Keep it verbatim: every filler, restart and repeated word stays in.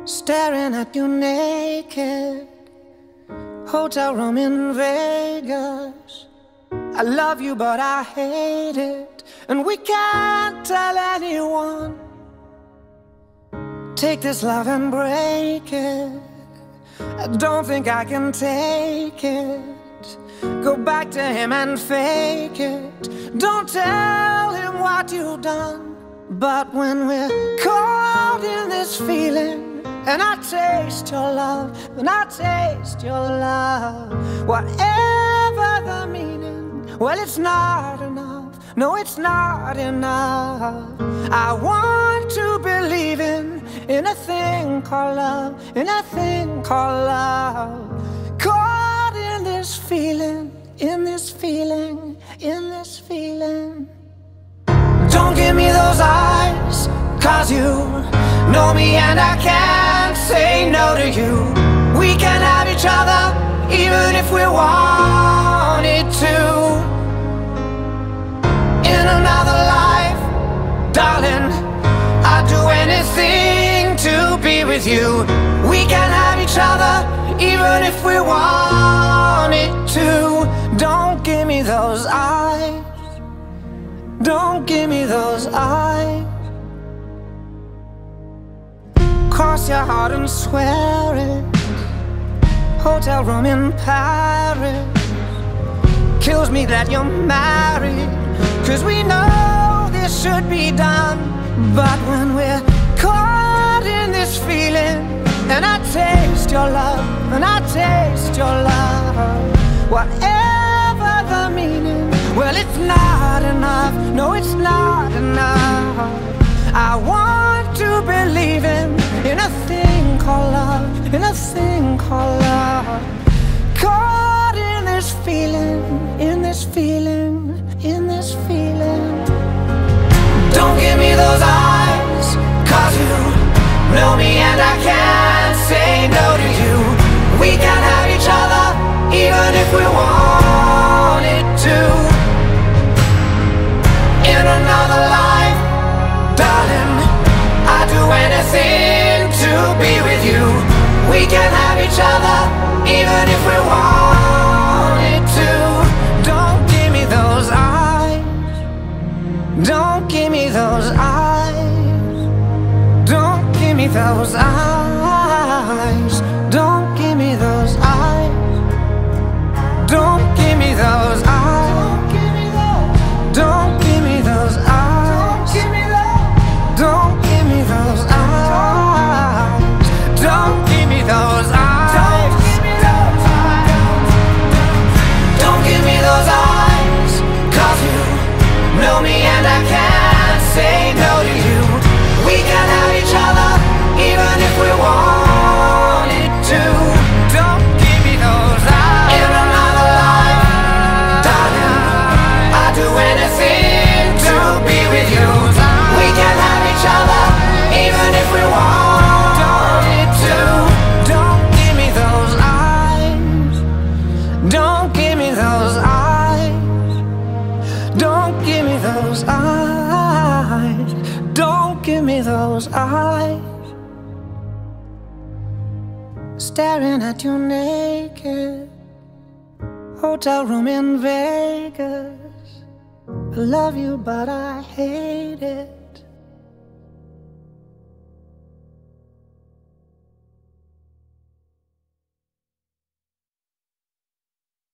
Staring at you naked, hotel room in Vegas. I love you but I hate it, and we can't tell anyone. Take this love and break it. I don't think I can take it. Go back to him and fake it. Don't tell him what you've done. But when we're caught in this feeling, and I taste your love, and I taste your love, whatever the meaning, well, it's not enough. No, it's not enough. I want to believe in, in a thing called love, in a thing called love. Caught in this feeling, in this feeling, in this feeling. Don't give me those eyes, cause you know me and I can't say no to you. We can have each other even if we wanted to. In another life, darling, I'd do anything to be with you. We can have each other even if we wanted to. Don't give me those eyes, don't give me those eyes. Cross your heart and swear it. Hotel room in Paris. Kills me that you're married, cause we know this should be done. But when we're caught in this feeling, and I taste your love, and I taste your love, whatever the meaning, well, it's not enough. No, it's not enough. I want to believe in, in a thing called love, in a thing called love. Caught in this feeling, in this feeling, in this feeling. Don't give me those eyes, cause you know me and I can't say no to you. We can have each other even if we wanted to. In another life, darling, I'd do anything to be with you. We can have each other even if we wanted to. Don't give me those eyes, don't give me those eyes, don't give me those eyes, don't give me those eyes, don't give me those eyes, don't give me those eyes, don't give me those eyes, don't give me those eyes, don't give me those eyes, cause you know me and I can't say no to you. We can have each other even if we wanted to. Don't give me those eyes. In another life, darling, I'd do anything to be with you. We can have each other even if we wanted to. Don't give me those eyes, don't give me those eyes, don't give me those eyes, don't give me those eyes. Staring at you naked, hotel room in Vegas. I love you but I hate it.